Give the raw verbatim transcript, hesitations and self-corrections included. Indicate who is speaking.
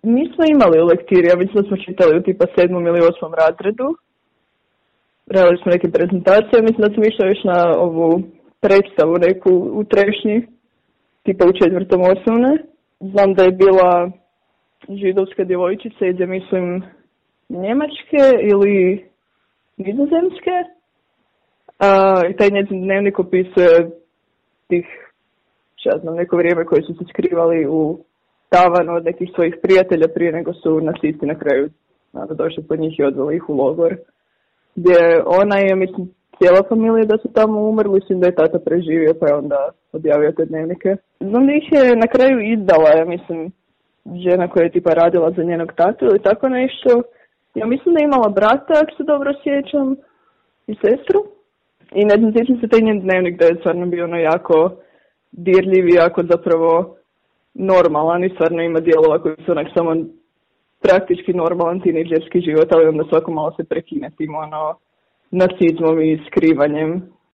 Speaker 1: nismo imali u lektiri, ja mislim da smo čitali u tipa sedmom ili osmom razredu. Radili smo neke prezentacije, mislim da sam išla još na ovu predstavu neku u Trešnji, tipa u četvrtom osnovne. Znam da je bila židovska djevojčica iz, ja mislim, Njemačke ili Nizozemske. Uh, I taj njezin dnevnik opisuje tih, ja znam, neko vrijeme koji su se skrivali u tavanu od nekih svojih prijatelja prije nego su nacisti na kraju nada, došli po njih i odveli ih u logor. Gdje ona je, mislim, cijela familija da su tamo umrli, mislim da je tata preživio pa je onda objavio te dnevnike. Znam da ih je na kraju izdala, ja mislim, žena koja je tipa radila za njenog tatu ili tako nešto. Ja mislim da je imala brata, ako se dobro sjećam, i sestru. I ne znam, sjećam se taj njen dnevnik da je stvarno bio ono jako dirljiv i jako zapravo normalan i stvarno ima dijelova koji su onak samo praktički normalan tinejdžerski život, ali onda svako malo se prekine tim ono nacizmom i skrivanjem